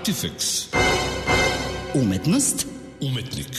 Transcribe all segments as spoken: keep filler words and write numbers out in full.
Artifex. Umetnost. Umetnik.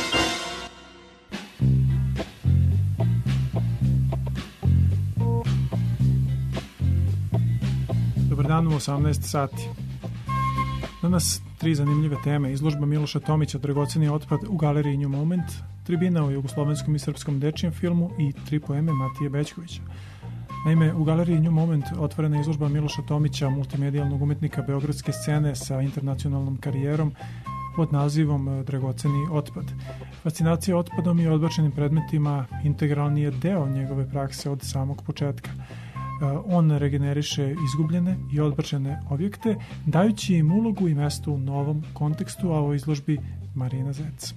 Dobar dan u osamnaest sati. Danas tri zanimljive teme. Izložba Miloša Tomića Dragoceni otpad u galeriji New Moment, tribina o jugoslovenskom i srpskom dečijem filmu i tri poeme Matije Bećkovića. Naime, u galeriji New Moment otvorena je izložba Miloša Tomića, multimedijalnog umetnika beogradske scene sa internacionalnom karijerom pod nazivom Dragoceni otpad. Fascinacija otpadom i odbačenim predmetima integralni je deo njegove prakse od samog početka. On regeneriše izgubljene i odbačene objekte, dajući im ulogu i mesto u novom kontekstu, a o izložbi Marina Zec.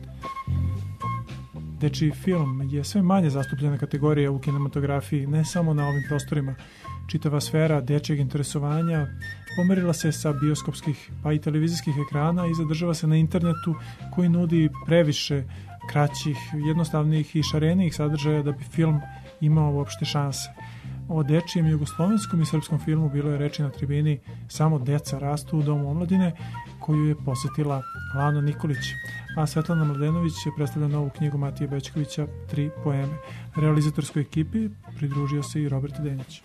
Dečiji film je sve manje zastupljena kategorija u kinematografiji, ne samo na ovim prostorima. Čitava sfera dečijeg interesovanja pomerila se sa bioskopskih pa i televizijskih ekrana i zadržava se na internetu koji nudi previše kraćih, jednostavnijih i šarenijih sadržaja da bi film imao uopšte šanse. O dečijem jugoslovenskom i srpskom filmu bilo je reči na tribini Samo deca rastu u Domu omladine, koju je posetila Lana Nikolić, a Svetlana Mladenović je predstavila novu knjigu Matije Bećkovića Tri poeme. Realizatorskoj ekipi pridružio se i Robert Denjić.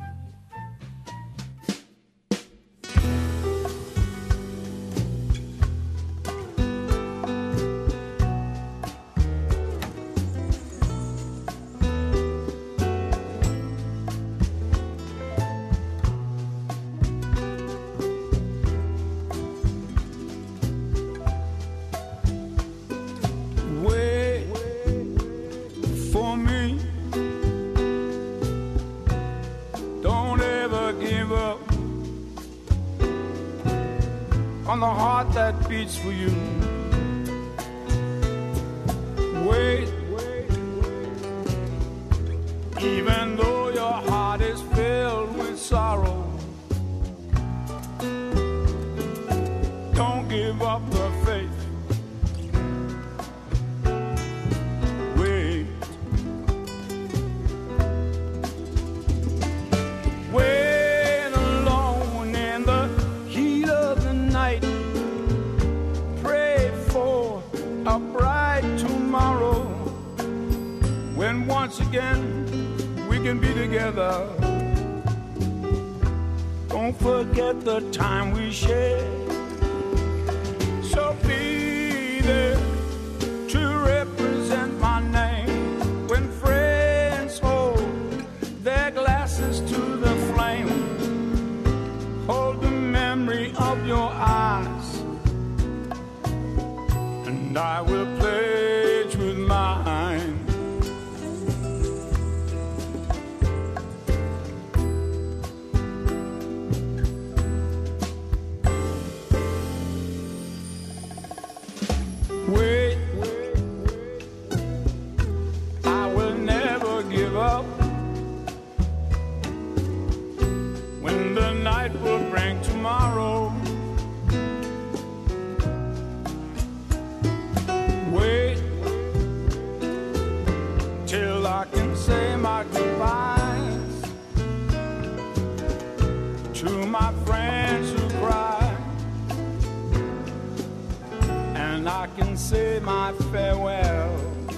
For you, wait, even though your heart is filled with sorrow, don't give up the faith. Wait, wait alone in the heat of the night. A bright tomorrow, when once again we can be together. Don't forget the time we shared. So be there to represent my name when friends hold their glasses to the flame. Hold the memory of your eyes, and I will pledge with mine. Wait, I will never give up. When the night will bring tomorrow, I can say my goodbyes to my friends who cry, and I can say my farewell.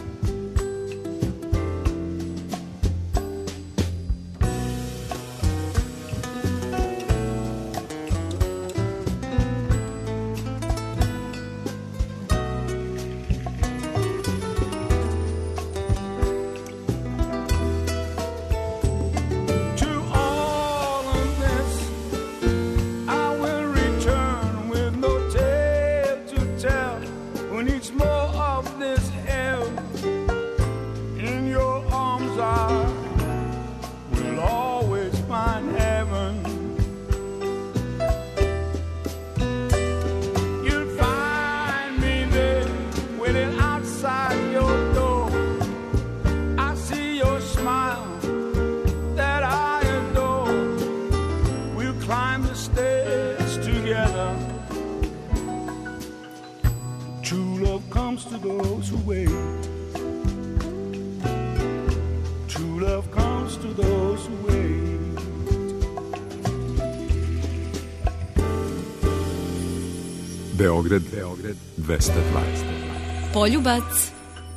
To those who wait, true love comes to those who wait. Beograd, Beograd dvesta dvadeset. Poljubac.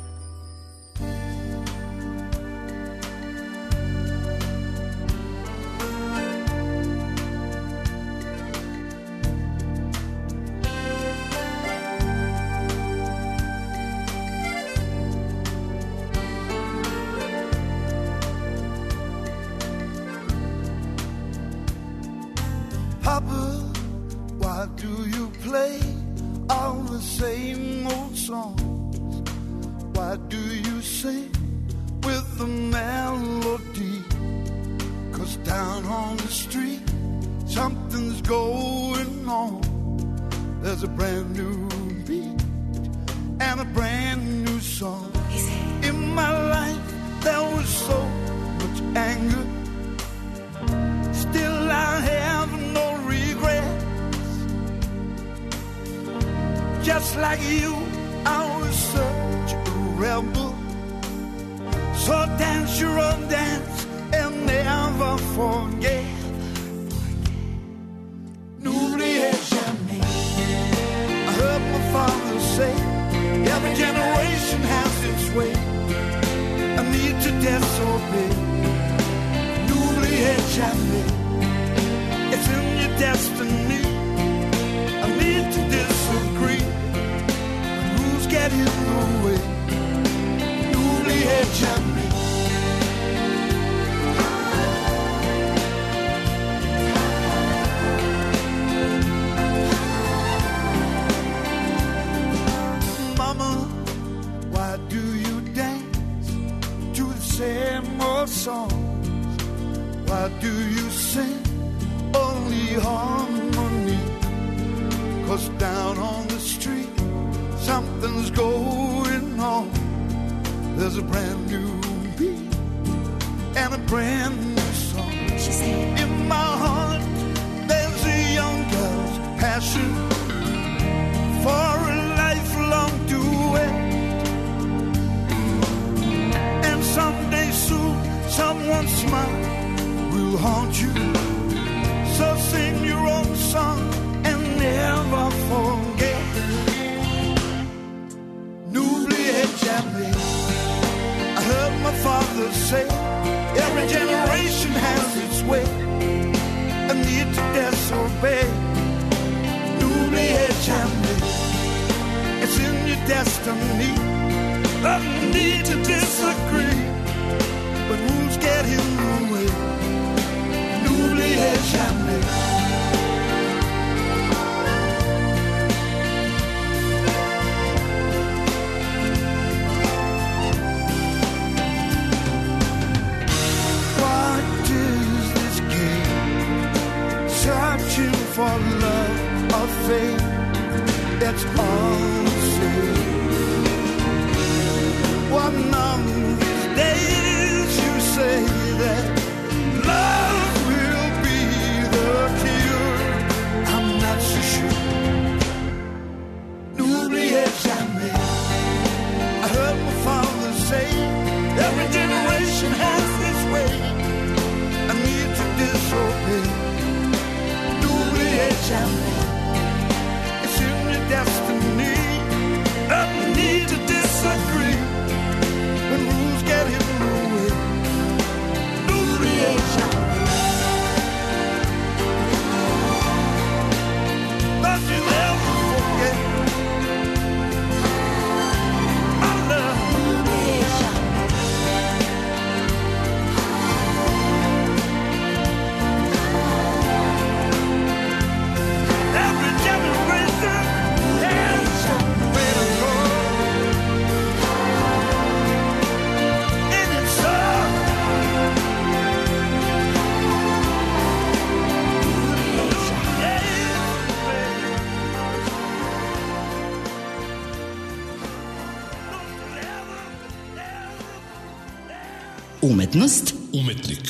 Umetnost. Umetnik.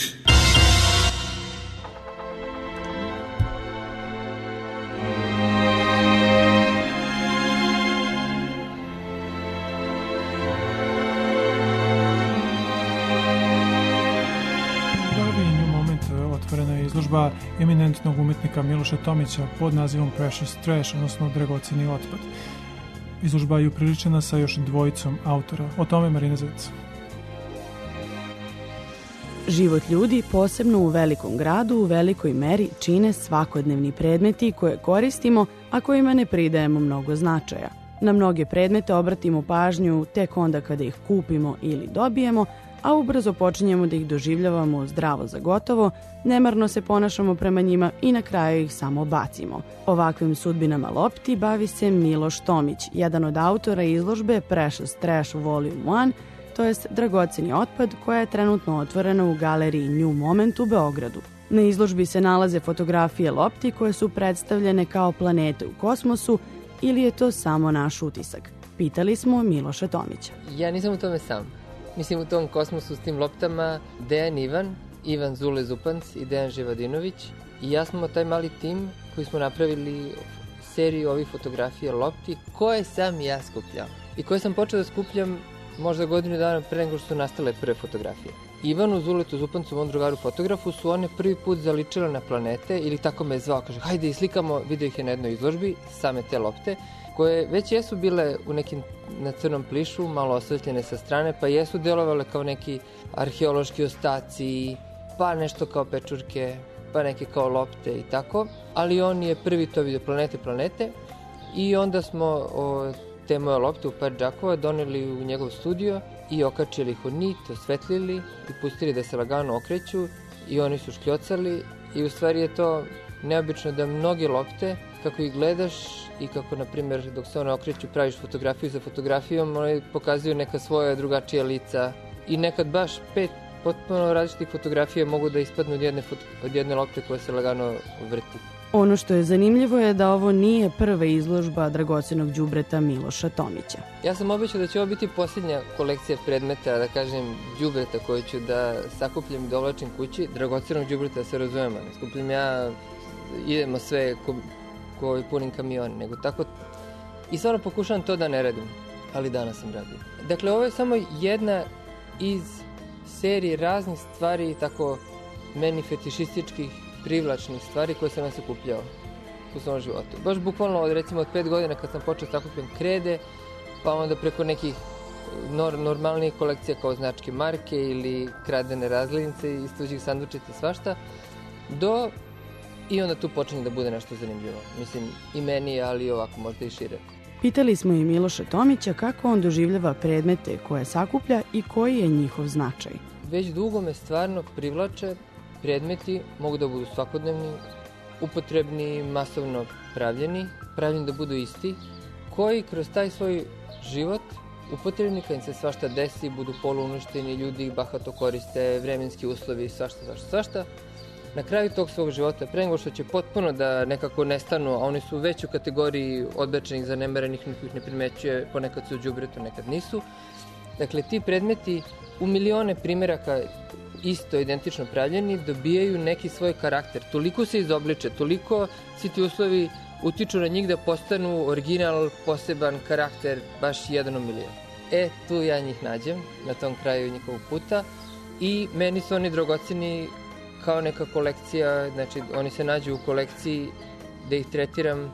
otvorena je izložba eminentnog umetnika Miloša Tomića pod nazivom Precious Trash, odnosno dragoceni otpad. Izložba je upriličena sa još dvojicom autora. O tome Marina Zec. Život ljudi, posebno u velikom gradu, u velikoj meri čine svakodnevni predmeti koje koristimo, a kojima ne pridajemo mnogo značaja. Na mnoge predmete obratimo pažnju tek onda kada ih kupimo ili dobijemo, a ubrzo počinjemo da ih doživljavamo zdravo za gotovo, nemarno se ponašamo prema njima i na kraju ih samo bacimo. Ovakvim sudbinama lopti bavi se Miloš Tomić, jedan od autora izložbe Precious Trash Volume jedan, to jest dragoceni otpad, koja je trenutno otvorena u galeriji New Moment u Beogradu. Na izložbi se nalaze fotografije lopti koje su predstavljene kao planete u kosmosu, ili je to samo naš utisak? Pitali smo Miloša Tomića. Ja nisam u tome sam. Mislim, u tom kosmosu s tim loptama Dejan Ivan, Ivan Zule Zupanc i Dejan Živadinović i ja smo taj mali tim koji smo napravili seriju ovih fotografija lopti koje sam ja skupljao i koje sam počeo da skupljam možda godinu dana pre nego što su nastale prve fotografije. Ivanu Zuletu Zupancu, mom drugaru fotografu, su one prvi put zaličile na planete ili tako me zvao, kaže hajde i slikamo, vidio ih je na jednoj izložbi, same te lopte, koje već jesu bile u nekim na crnom plišu, malo osvetljene sa strane, pa jesu delovale kao neki arheološki ostaci, pa nešto kao pečurke, pa neke kao lopte i tako, ali on je prvi to vidio, planete, planete, i onda smo o, te moje lopte u par džakova doneli u njegov studio i okačili ih u nit, osvetlili i pustili da se lagano okreću i oni su škljocali i u stvari je to neobično da mnoge lopte, kako ih gledaš i kako, na primjer, dok se one okreću, praviš fotografiju za fotografijom, one pokazuju neka svoja drugačija lica i nekad baš pet potpuno različitih fotografija mogu da ispadnu od jedne, od jedne lopte koja se lagano vrti. Ono što je zanimljivo je da ovo nije prva izložba dragocenog đubreta Miloša Tomića. Ja sam obećao da će ovo biti posljednja kolekcija predmeta, da kažem, đubreta koju ću da sakupljam i dovlačim kući. Dragocenog đubreta, se razumemo, ne skupljam ja, idemo sve ko, koji punim kamion, nego tako. I stvarno pokušavam to da ne radim, ali danas sam radio. Dakle, ovo je samo jedna iz serije raznih stvari, tako meni fetišističkih, privlačnih stvari koje sam ja sakupljao u svom životu. Baš bukvalno od, recimo, od pet godina kad sam počeo sakupljam krede, pa onda preko nekih nor, normalnih kolekcija kao značke marke ili kradene razglednice iz tuđih sandučica, svašta, do i onda tu počinje da bude nešto zanimljivo. Mislim, i meni, ali ovako možda i šire. Pitali smo i Miloša Tomića kako on doživljava predmete koje sakuplja i koji je njihov značaj. Već dugo me stvarno privlače predmeti, mogu da budu svakodnevni, upotrebni, masovno pravljeni, pravljeni da budu isti, koji kroz taj svoj život upotrebni, kad im se svašta desi, budu poluuništeni, ljudi ih bahato koriste, vremenski uslovi, svašta, svašta, svašta. Na kraju tog svog života, pre nego što će potpuno da nekako nestanu, a oni su već u kategoriji odbačenih, zanemerenih, niko ih ne primećuje, ponekad su u đubretu, nekad nisu. Dakle, ti predmeti u milione primjeraka isto identično pravljeni dobijaju neki svoj karakter. Toliko se izobliče, toliko svi ti uslovi utiču na njih da postanu original, poseban karakter, baš jedan u milion. E, tu ja njih nađem, na tom kraju njihovog puta, i meni su oni dragoceni kao neka kolekcija, znači oni se nađu u kolekciji da ih tretiram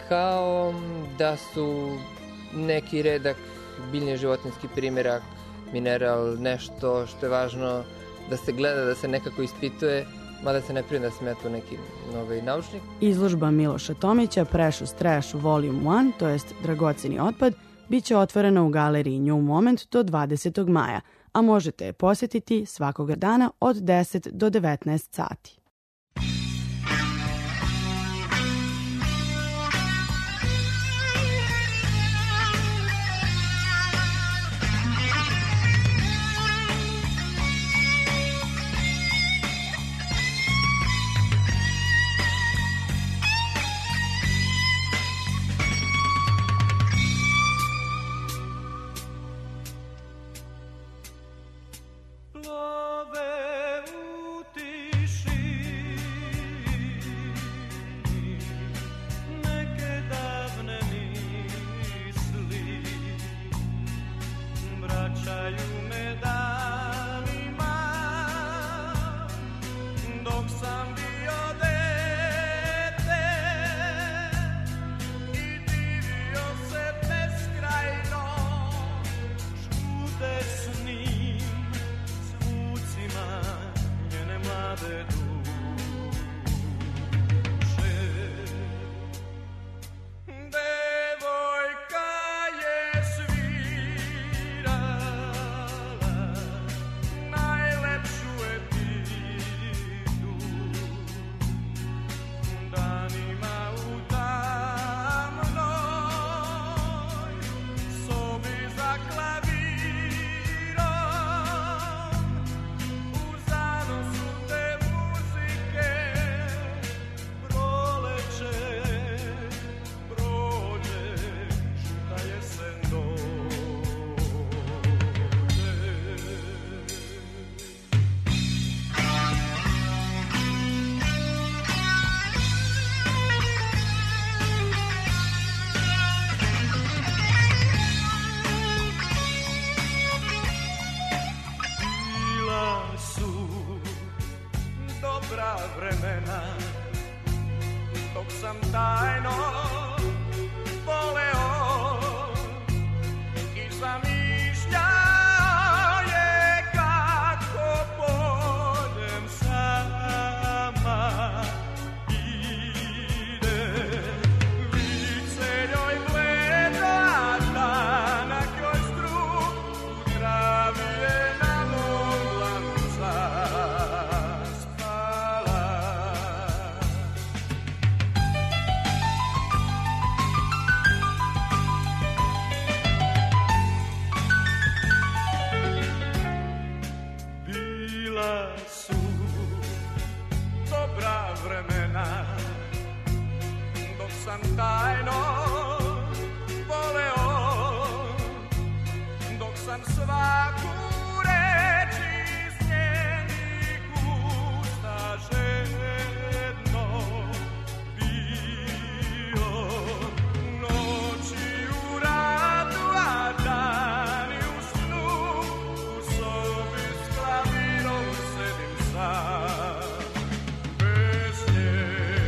kao da su neki redak, biljni životinski primjerak, mineral, nešto što je važno da se gleda, da se nekako ispituje, mada se ne prije da sam ja tu neki novi naučnik. Izložba Miloša Tomića Precious Trash Volume jedan, to jest dragoceni otpad, bit će otvorena u galeriji New Moment do dvadesetog maja, a možete je posjetiti svakog dana od deset do devetnaest sati. Plove u tiši dobra vremena, dok sam tajno voleo i zamišljao je kako pođem sama ide. Lice joj bledo, a tanak joj struk u travi je na mom dlanu zaspala. Bila su dobra vremena, dok sam tajno voleo, dok sam svaku reč iz njenih usta žedno pio. Noći u radu, a dani u snu, u sobi s klavirom sedim sam bez nje.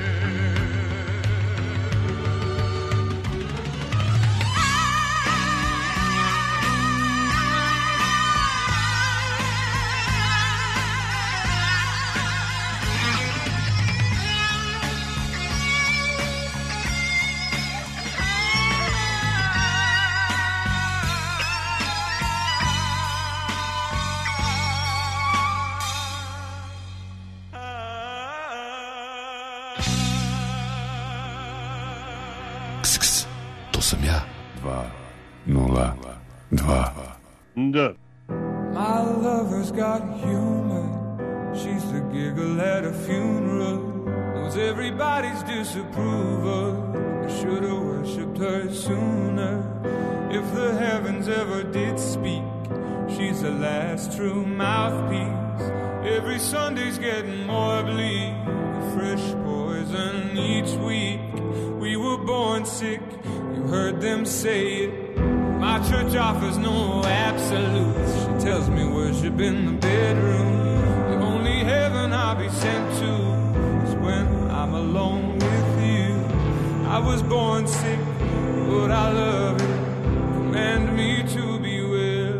To sam ja. Dva, nula, dva. Da. My lover's got humor. She's the giggle at a funeral. Knows everybody's disapproval. I should have worshipped her sooner. If the heavens ever did speak, she's the last true mouthpiece. Every Sunday's getting more bleak. Fresh poison each week. We were born sick, you heard them say it. My church offers no absolutes. She tells me worship in the bedroom. The only heaven I'll be sent to is when I'm alone with you. I was born sick, but I love it. Command me to be well.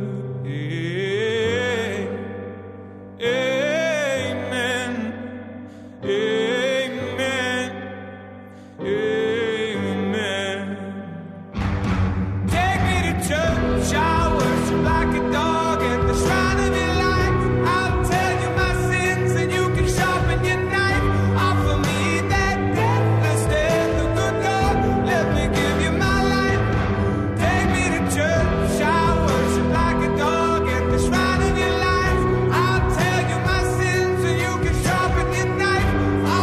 Amen. Amen. Amen. Take me to church, I'll worship like a dog at the shrine of your light. I'll tell you my sins and you can sharpen your knife. Offer me that deathless death, the good God, let me give you my life. Take me to church, I'll worship like a dog at the shrine of your life. I'll tell you my sins and you can sharpen your knife.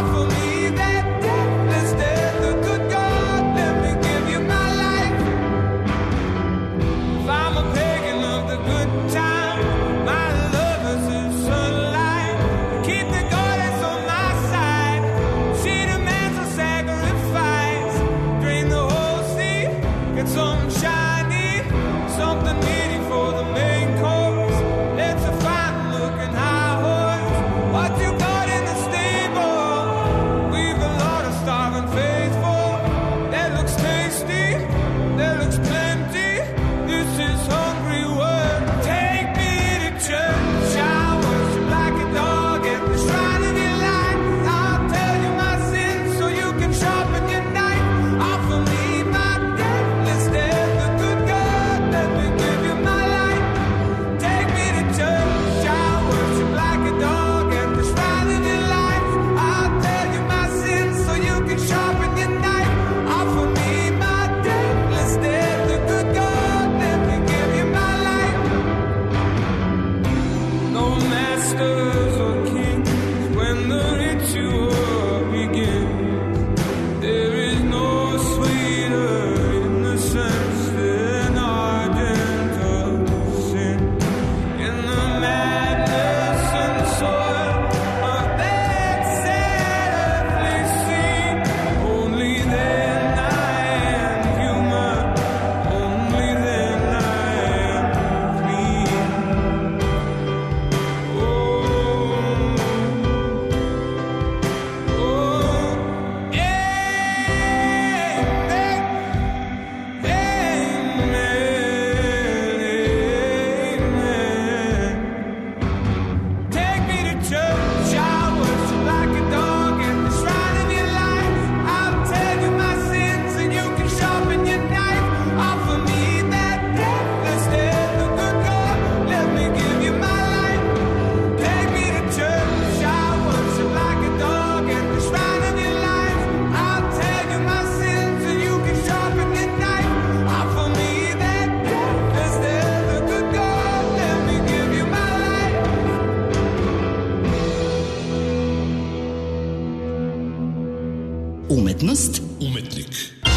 Umetnost. Umetnik.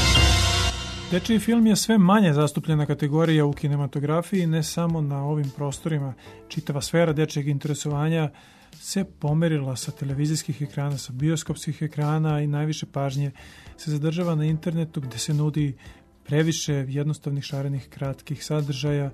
Dečiji film je sve manje zastupljena kategorija u kinematografiji, ne samo na ovim prostorima. Čitava sfera dečijeg interesovanja se pomerila sa televizijskih ekrana, sa bioskopskih ekrana i najviše pažnje se zadržava na internetu gde se nudi previše jednostavnih, šarenih, kratkih sadržaja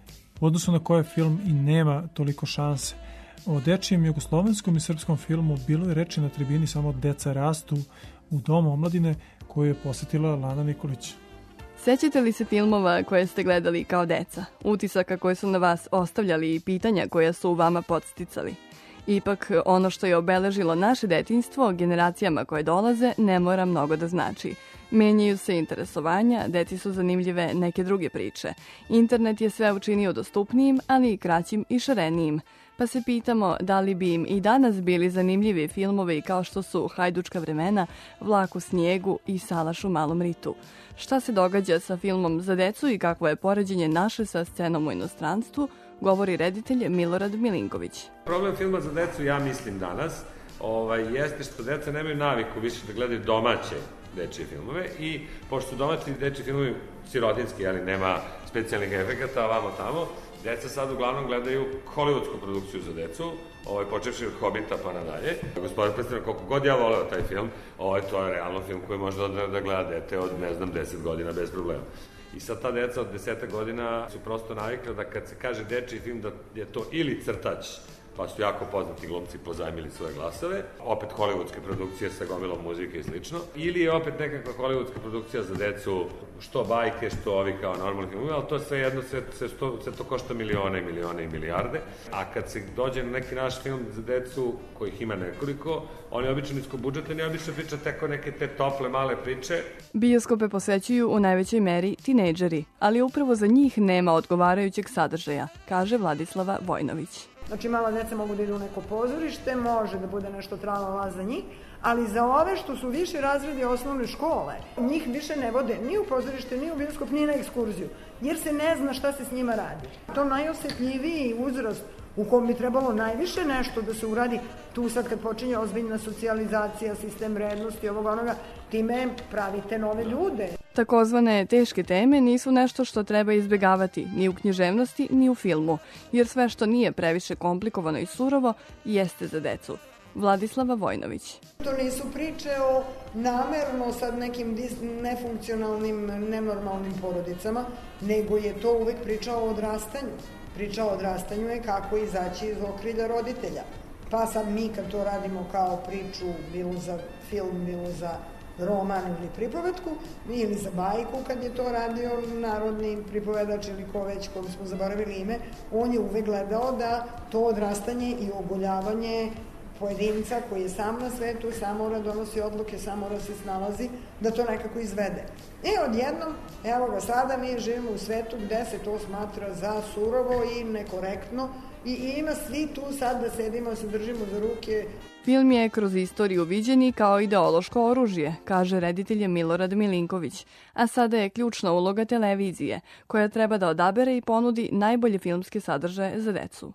u odnosu na koje film i nema toliko šanse. O dečijem jugoslovenskom i srpskom filmu bilo je reči na tribini Samo deca rastu u Domu omladine koju je posetila Lana Nikolić. Sećate li se filmova koje ste gledali kao deca, utisaka koje su na vas ostavljali i pitanja koja su u vama podsticali? Ipak, ono što je obeležilo naše detinjstvo generacijama koje dolaze ne mora mnogo da znači. Menjaju se interesovanja, deci su zanimljive neke druge priče. Internet je sve učinio dostupnijim, ali i kraćim i šarenijim. Pa se pitamo da li bi im i danas bili zanimljivi filmovi kao što su Hajdučka vremena, Vlak u snijegu i Salaš u malom ritu. Šta se događa sa filmom za decu i kakvo je poređenje naše sa scenom u inostranstvu, govori reditelj Milorad Milinković. Problem filma za decu, ja mislim danas, ovaj, jeste što deca nemaju naviku više da gledaju domaće dečije filmove i pošto su domaći dečiji filmovi sirotinski, ali nema specijalnih efekata, vamo tamo, deca sad uglavnom gledaju hollywoodsku produkciju za decu, ovaj, počevši od Hobita pa nadalje. Gospodin predstavlja, koliko god ja voleo taj film, ovaj, to je realno film koji može da, da gleda dete od, ne znam, deset godina bez problema. I sad ta deca od deseta godina su prosto navikla da kad se kaže dečiji film da je to ili crtač, pa su jako poznati glumci pozajmili svoje glasove, opet hollywoodske produkcije sa gomilom muzike i slično, ili je opet nekakva hollywoodska produkcija za decu, što bajke, što ovi kao normalni filmovi, ali to sve jedno, sve, sve, to, sve to košta milione i milione i milijarde, a kad se dođe na neki naš film za decu, kojih ima nekoliko, on je obično niskobudžetan i obično priča teko neke te tople, male priče. Bioskope posećuju u najvećoj meri tinejdžeri, ali upravo za njih nema odgovarajućeg sadržaja, kaže Vladislava Vojnović. Znači, mala deca mogu da idu u neko pozorište, može da bude nešto tralala za njih, ali za ove što su više razredi osnovne škole, njih više ne vode ni u pozorište, ni u bioskop, ni na ekskurziju, jer se ne zna šta se s njima radi. To najosetljiviji uzrast u kom bi trebalo najviše nešto da se uradi, tu sad kad počinje ozbiljna socijalizacija, sistem vrednosti, ovog onoga, time pravite nove ljude. Takozvane teške teme nisu nešto što treba izbjegavati ni u književnosti ni u filmu, jer sve što nije previše komplikovano i surovo jeste za decu. Vladislava Vojnović. To nisu priče o namerno sad nekim nefunkcionalnim, nenormalnim porodicama, nego je to uvek priča o odrastanju. Priča o odrastanju je kako izaći iz okrilja roditelja. Pa sad mi kad to radimo kao priču, bilo za film, bilo za roman ili pripovetku, ili za bajku kad je to radio narodni pripovedač ili ko već, kog smo zaboravili ime, on je uvek gledao da to odrastanje i ogoljavanje pojedinca koji je sam na svetu, sam mora donosi odluke, sam mora se snalazi, da to nekako izvede. E, odjednom, evo ga sada, mi živimo u svetu gde se to smatra za surovo i nekorektno i, i ima svi tu sad da sedimo, se držimo za ruke. Film je kroz istoriju viđeni kao ideološko oružje, kaže reditelj Milorad Milinković, a sada je ključna uloga televizije, koja treba da odabere i ponudi najbolje filmske sadržaje za decu.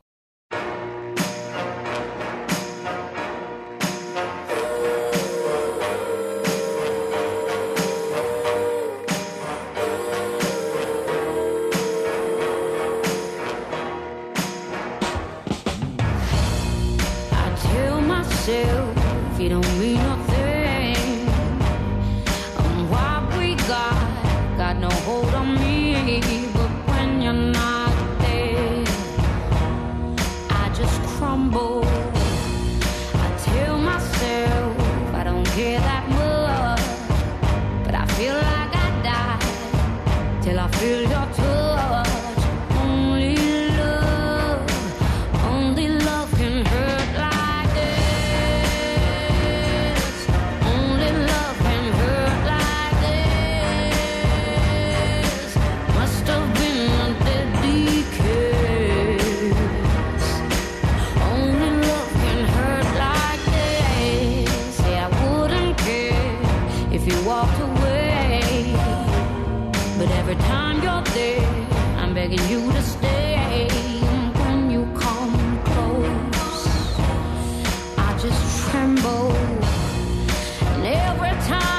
If you don't mean nothing, um, what we got got no hold on me. But when you're not there, I just crumble. I tell myself I don't care that much, but I feel like I die till I feel your touch. Only love, only love can hurt. Every time you're there, I'm begging you to stay. When you come close, I just tremble. And every time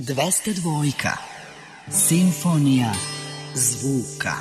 dvesta dva. Simfonija zvuka.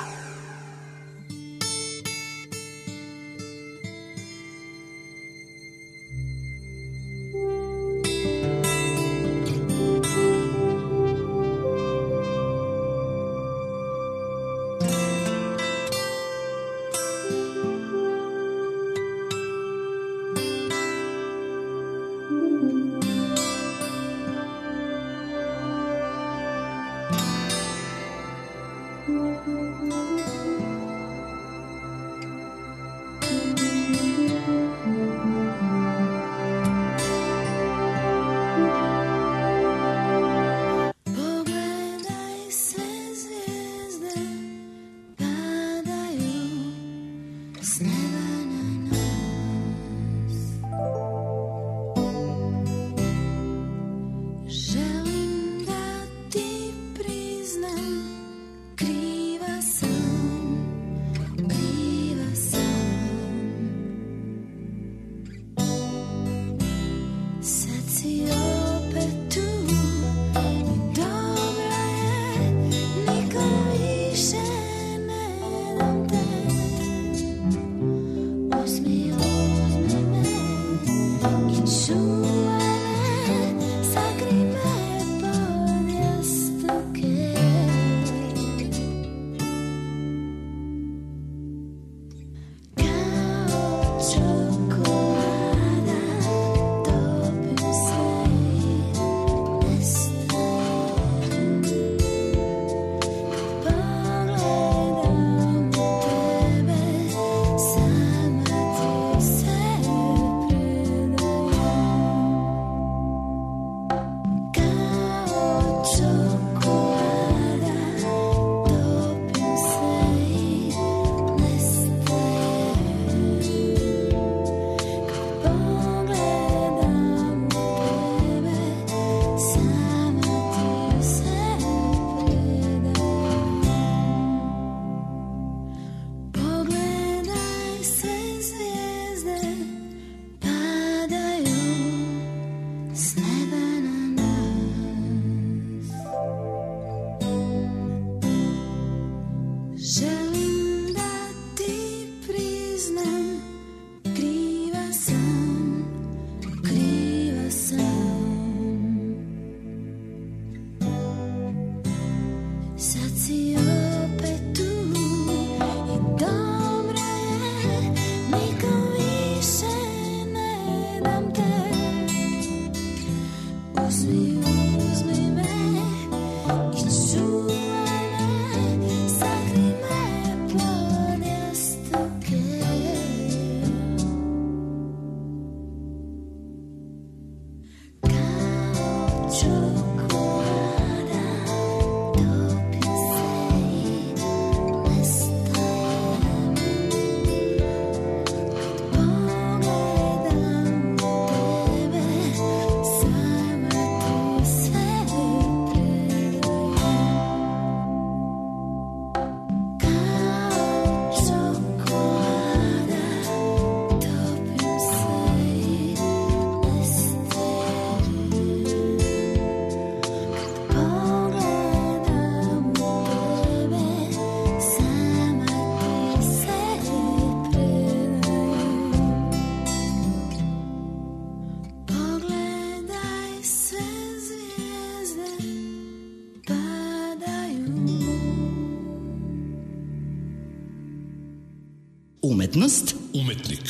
Umetnost. Umetnik.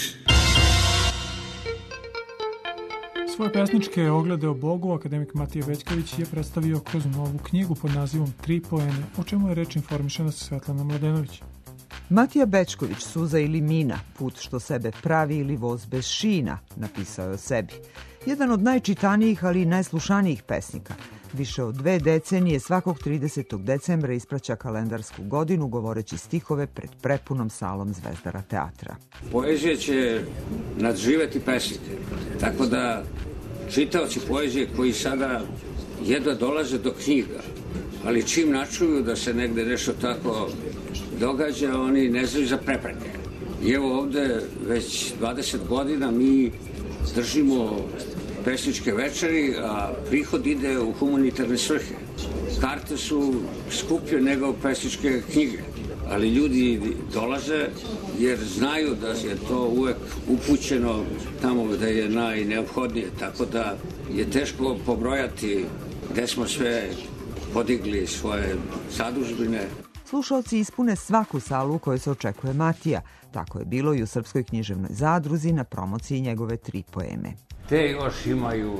Svoje pesničke oglede o Bogu akademik Matija Bećković je predstavio kroz novu knjigu pod nazivom Tri poene, o čemu je reč informišena Svetlana Mladenović. Matija Bećković, Suza ili mina, put što sebe pravi ili voz bez šina, napisao je o sebi. Jedan od najčitanijih, ali i najslušanijih pesnika. Više od dve decenije svakog tridesetog decembra ispraća kalendarsku godinu govoreći stihove pred prepunom salom Zvezdara teatra. Poezija će nadživeti pesnike, tako da čitaoci poezije koji sada jedva dolaze do knjiga, ali čim načuju da se negde nešto tako događa, oni ne znaju za prepreke. I evo ovde već dvadeset godina mi držimo pesničke večeri, a prihod ide u humanitarne svrhe. Karte su skuplje nego pesničke knjige, ali ljudi dolaze jer znaju da je to uvek upućeno tamo gde je najneophodnije, tako da je teško pobrojati gde smo sve podigli svoje zadužbine. Slušalci ispune svaku salu u kojoj se očekuje Matija. Tako je bilo i u Srpskoj književnoj zadruzi na promociji njegove tri poeme. Te još imaju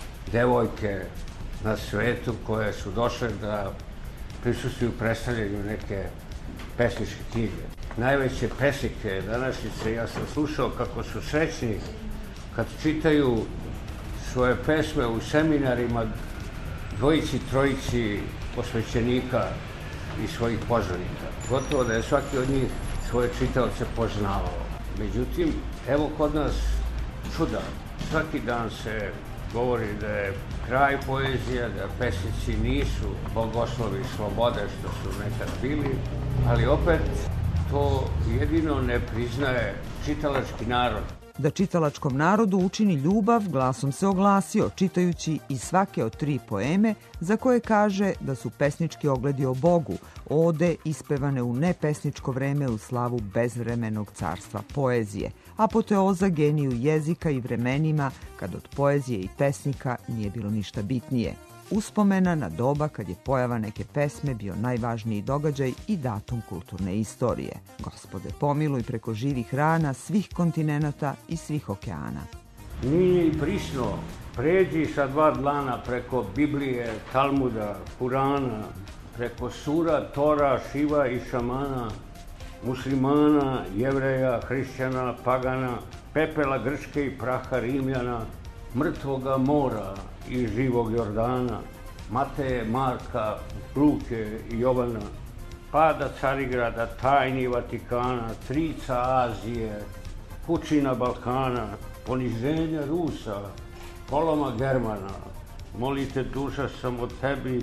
devojke na svetu koje su došle da prisustuju predstavljanju neke pesničke knjige. Najveće pesnike današnjice, ja sam slušao kako su srećni kad čitaju svoje pesme u seminarima dvojici, trojici osvećenika i svojih poznanika. Gotovo da je svaki od njih svoje čitaoce poznavao. Međutim, evo kod nas čuda. Svaki dan se govori da je kraj poezija, da pesnici nisu bogoslovi slobode što su nekad bili, ali opet to jedino ne priznaje čitalački narod. Da čitalačkom narodu učini ljubav, glasom se oglasio, čitajući i svake od tri poeme za koje kaže da su pesnički ogledi o Bogu, ode ispevane u nepesničko vreme u slavu bezvremenog carstva poezije, apoteoza geniju jezika i vremenima kad od poezije i pesnika nije bilo ništa bitnije. Uspomena na doba kad je pojava neke pesme bio najvažniji događaj i datum kulturne istorije. Gospode, pomiluj preko živih rana svih kontinenata i svih okeana. Nije i prisno, pređi sa dva dlana preko Biblije, Talmuda, Kurana, preko sura, Tora, Šiva i šamana, muslimana, jevreja, hrišćana, pagana, pepela Grčke i praha Rimljana, mrtvoga mora i živog Jordana, Mateje, Marka, Luke i Jovana, pada Carigrada, tajni Vatikana, trica Azije, pučina Balkana, poniženja Rusa, poloma Germana, molite duša sam od tebi,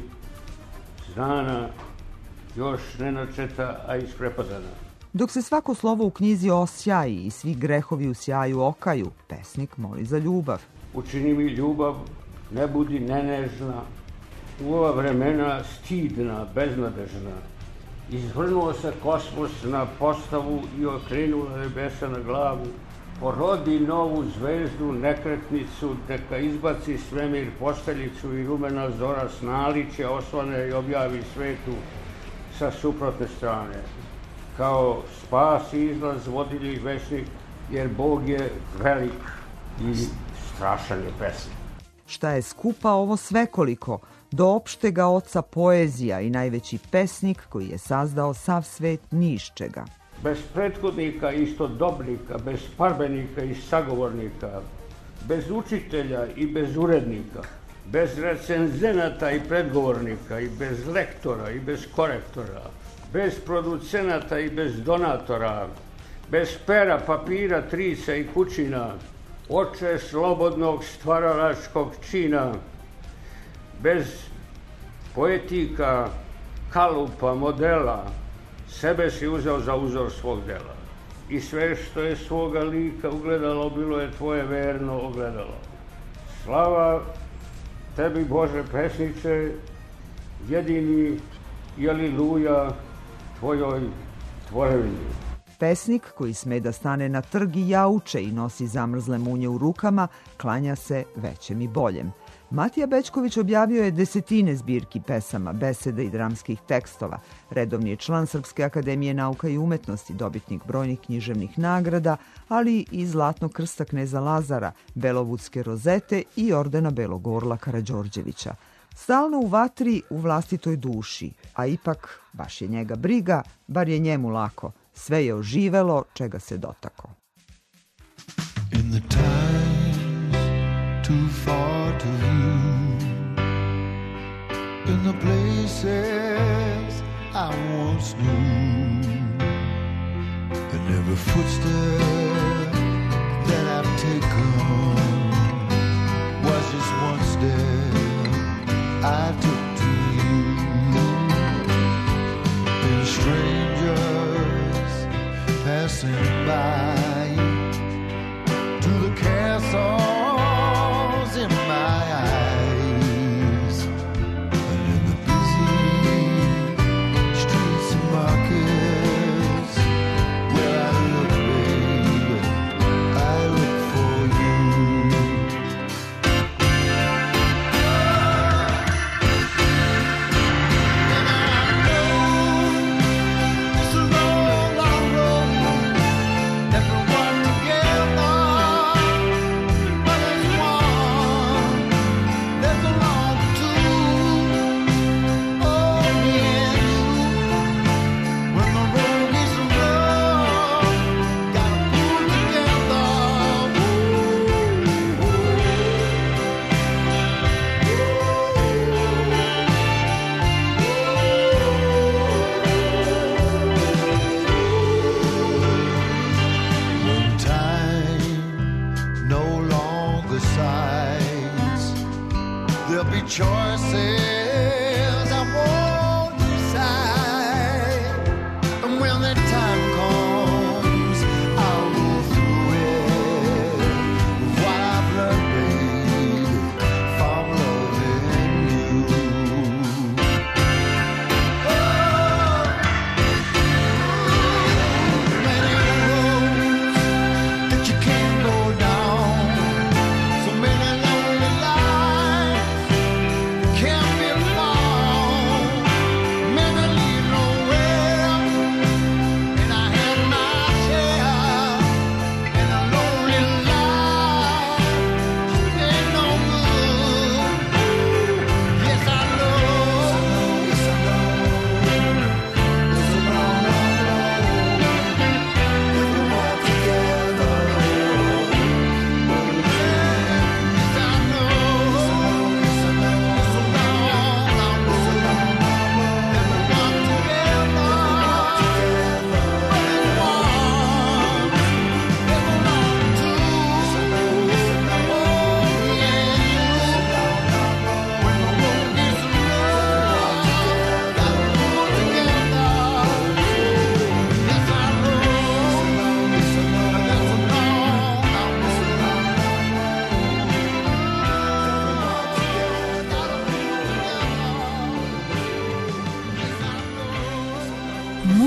znana, još ne načeta, a isprepadana. Dok se svako slovo u knjizi osjaji i svi grehovi u sjaju okaju, pesnik moli za ljubav. Učini mi ljubav, ne budi nenežna, u ova vremena stidna, beznadežna. Izvrnuo se kosmos na postavu i okrenula nebesa na glavu. Porodi novu zvezdu, nekretnicu, neka izbaci svemir posteljicu i rumena zora s naličja osvane i objavi svetu sa suprotne strane. Kao spas i izlaz vodilji večnik, jer Bog je velik i strašan je pesnik. Šta je skupa ovo svekoliko, do opštega oca poezija i najveći pesnik koji je sazdao sav svet ni iz čega. Bez prethodnika i istodobnika, bez parbenika i sagovornika, bez učitelja i bez urednika, bez recenzenata i predgovornika i bez lektora i bez korektora, bez producenata i bez donatora, bez pera, papira, trica i kućina, oče slobodnog stvaralačkog čina, bez poetika, kalupa, modela, sebe si uzeo za uzor svog dela. I sve što je svoga lika ugledalo, bilo je tvoje verno ogledalo. Slava tebi, Bože pesniče, jedini i aliluja tvojoj tvorevini. Pesnik koji sme da stane na trg i jauče i nosi zamrzle munje u rukama, klanja se većem i boljem. Matija Bećković objavio je desetine zbirki pesama, beseda i dramskih tekstova. Redovni je član Srpske akademije nauka i umetnosti, dobitnik brojnih književnih nagrada, ali i Zlatnog krsta kneza Lazara, Belovudske rozete i ordena Belog orla Karađorđevića. Stalno u vatri u vlastitoj duši, a ipak baš je njega briga, bar je njemu lako. Sve je oživelo čega se dotako. In the times too far to view, in the places I once knew, in every footstep that I've taken was just one step I took to you. In strangers passing by to the castles in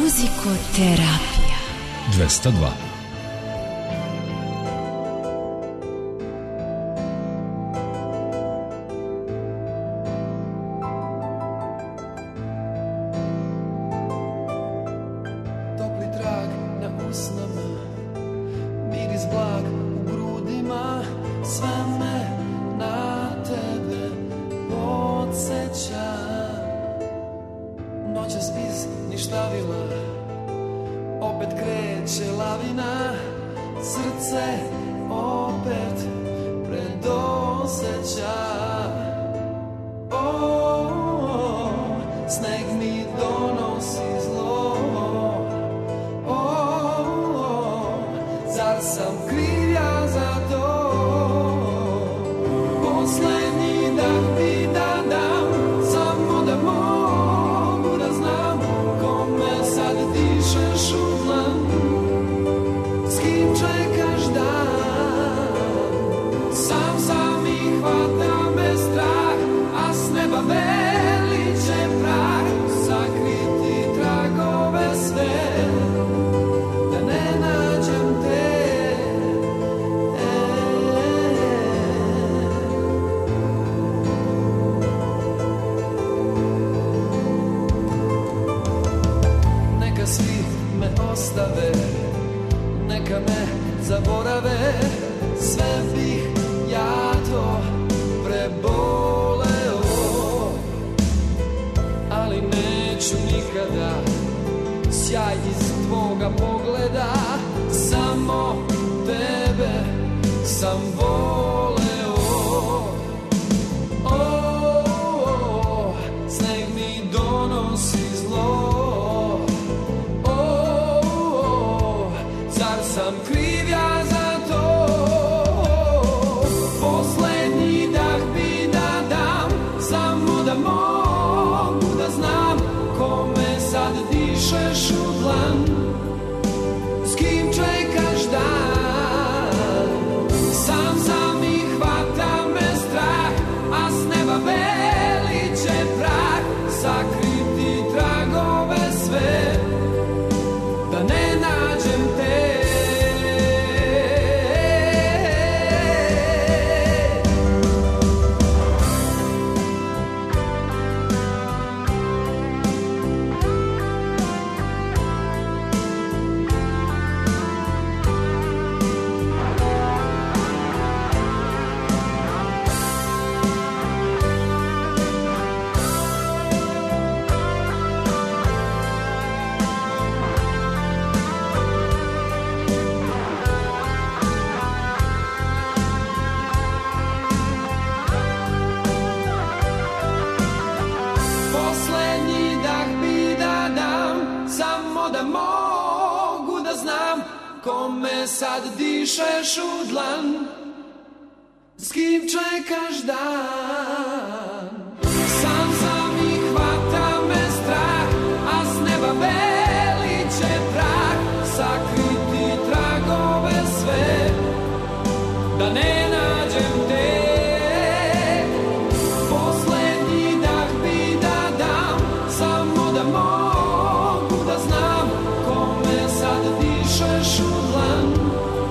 Muzikoterapija dvesta dva. Sad dišeš u dlan, s kim čekaš dan. Sam sam i hvata me strah, a s neba veliće prah, sakriti tragove sve, da ne nađem te. Poslednji dah bi da dam, samo da mogu da znam, kome sad dišeš u dlan.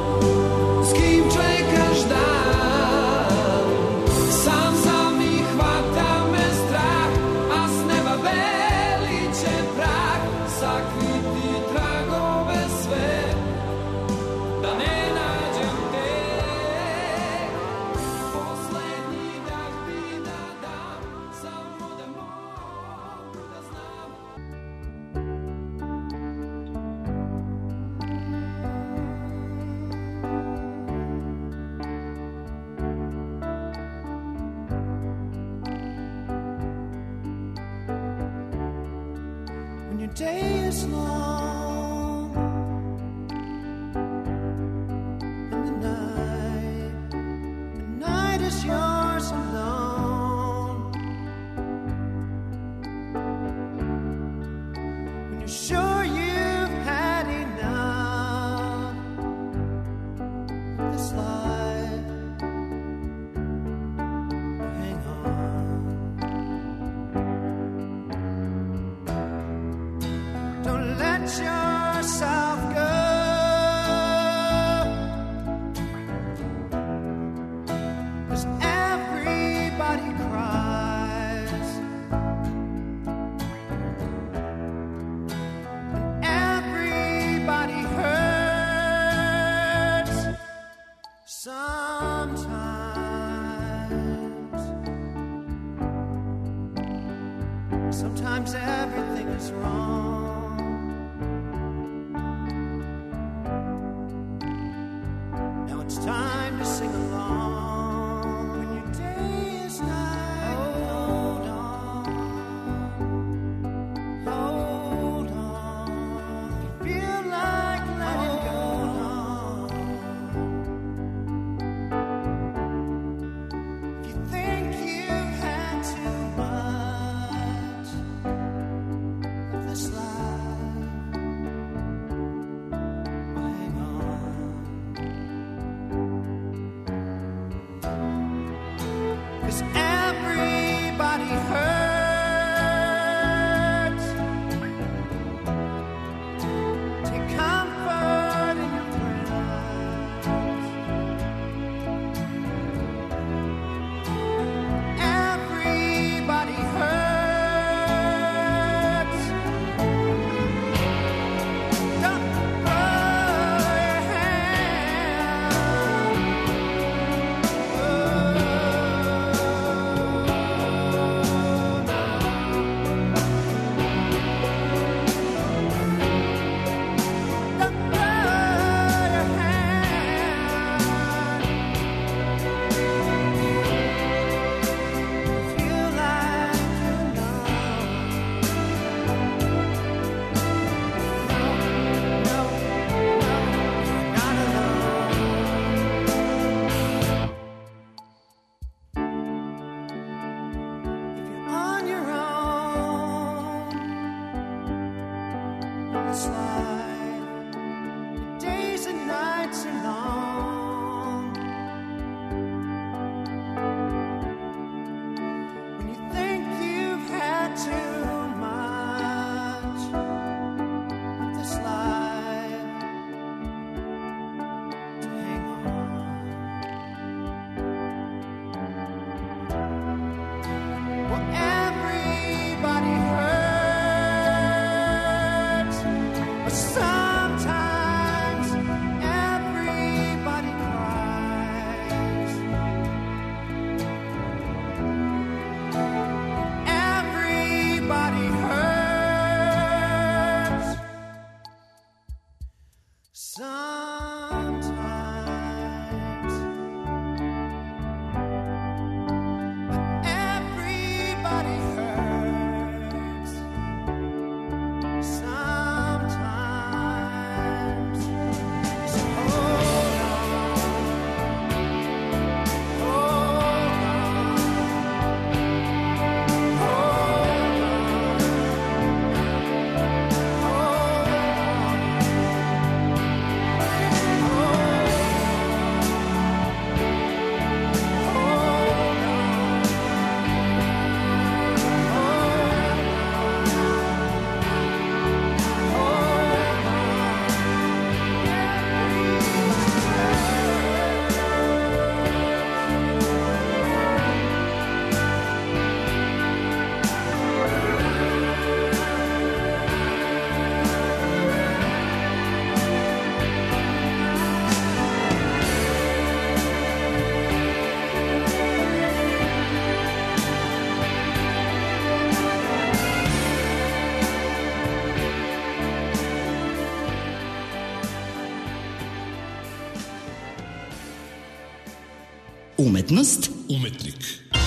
Day is long and the night, the night is yours alone. When you're sure you've had enough of this life, hang on. Don't let Sometimes everything is wrong. Now it's time to sing along. When your day is night, hold on, hold on. If you feel like letting go, if you think you've had too much of this life, well, hang on. 'Cause everybody hurts. Take comfort in your friends. Everybody hurts. Don't throw your hand. Don't throw your hand. Feel like you're numb. No, no, no, you're not alone. If you're on your own in this life, your days and nights are long. When you think you've had too much of this life, to hang on. Well, everybody hurts, but sometimes everybody cries. Everybody hurts sometimes. But everybody hurts sometimes. So hold on, hold on, hold Umetnost, Umetnik.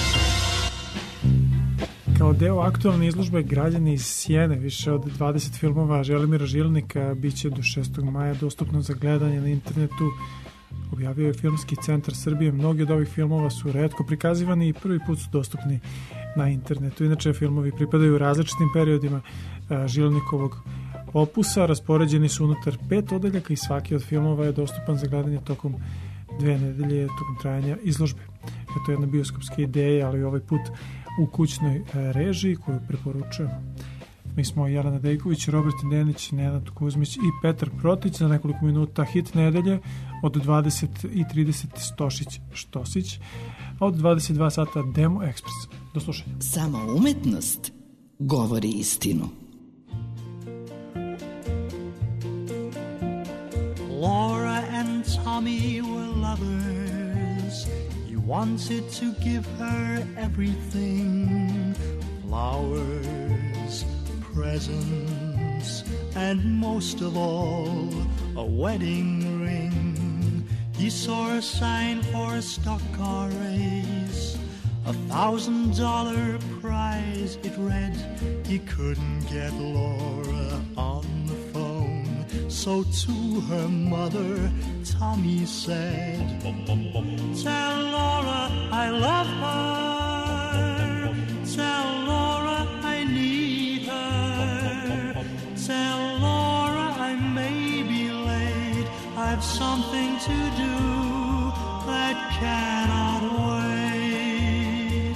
Kao deo aktualne izložbe Građani iz Sjene, više od dvadeset filmova Želimira Žilnika biće do šestog maja dostupno za gledanje na internetu. Objavio je Filmski centar Srbije. Mnogi od ovih filmova su retko prikazivani i prvi put su dostupni na internetu. Inače, filmovi pripadaju različitim periodima Žilnikovog opusa, raspoređeni su unutar pet odeljaka i svaki od filmova je dostupan za gledanje tokom dve nedelje, tokom trajanja izložbe. To je jedna bioskopska ideja, ali ovaj put u kućnoj režiji koju preporučujemo. Mi smo Jelena Dejković, Robert Denić, Nenad Kuzmić i Petar Protić. Za nekoliko minuta hit nedelje od dvadeset i trideset Stošić Štosić, a od dvadeset dva sata Demo Express. Do slušanja. Samo umetnost govori istinu. Laura and Tommy were lovers. He wanted to give her everything. Flowers presents, and most of all, a wedding ring. He saw a sign for a stock car race, a thousand dollar prize it read. He couldn't get Laura on the phone, so to her mother Tommy said, "Tell Laura I love her, tell Laura I need her, tell Laura I may be late, I've something to do that cannot wait."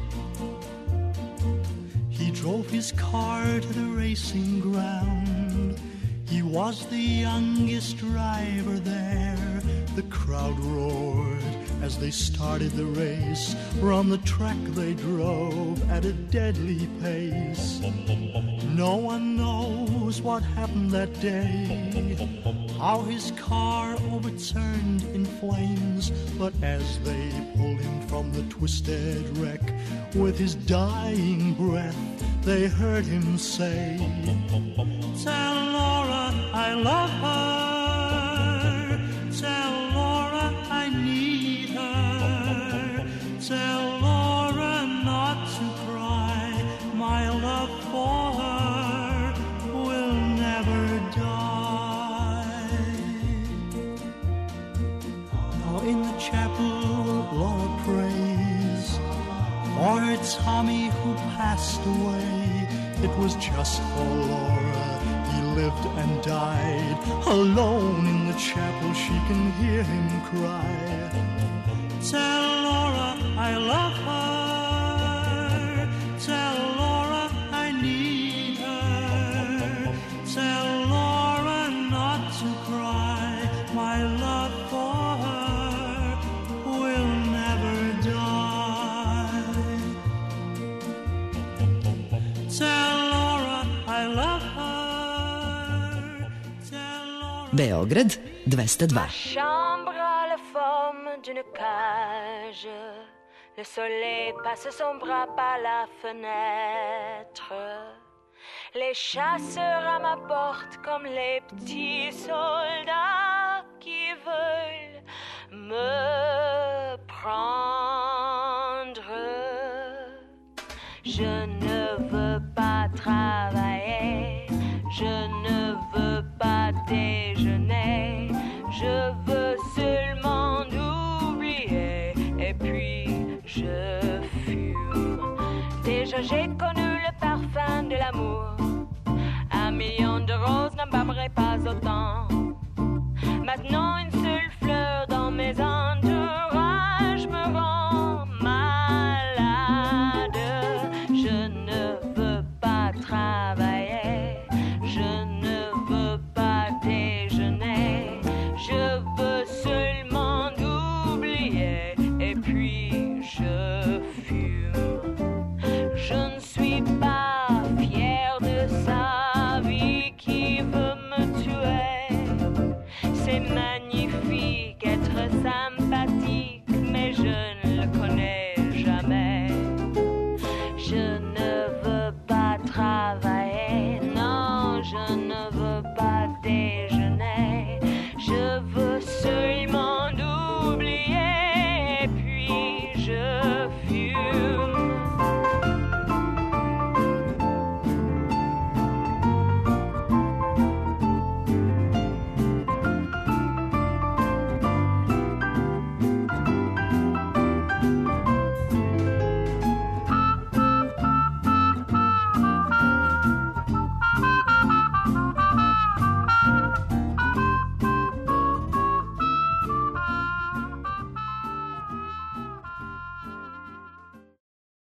He drove his car to the racing ground. He was the youngest driver there. The crowd roared as they started the race. From the track they drove at a deadly pace. No one knows what happened that day, how his car overturned in flames. But as they pulled him from the twisted wreck, with his dying breath, they heard him say, "Tell Laura I love her, tell Laura I need her, tell Laura not to cry, my love for her will never die." Now in the chapel Laura prays for her Tommy who passed away. It was just for Laura he lived and died. Alone in the chapel she can hear him cry, "Tell Laura I love her, tell Laura I need her, tell Laura not to cry, my love for her will never die. Tell Laura I love her, tell Laura." Beograd dvesta dva. Chambre a la forme d'une cage. Le soleil passe son bras par la fenêtre. Les chasseurs à ma porte comme les petits soldats qui veulent me prendre. Je ne veux pas travailler, je ne veux pas déjeuner, je veux seulement oublier et puis je fume. Déjà j'ai connu le parfum de l'amour, un million de roses n'embâmerait pas autant. Maintenant une seule fleur dans mes entourages me rend malade. Je ne veux pas travailler, je ne veux pas déjeuner, je veux seulement oublier et puis je fume. Je ne suis pas fière de sa vie qui veut me tuer. C'est magnifique être sympathique, mais je ne le connais jamais. Je ne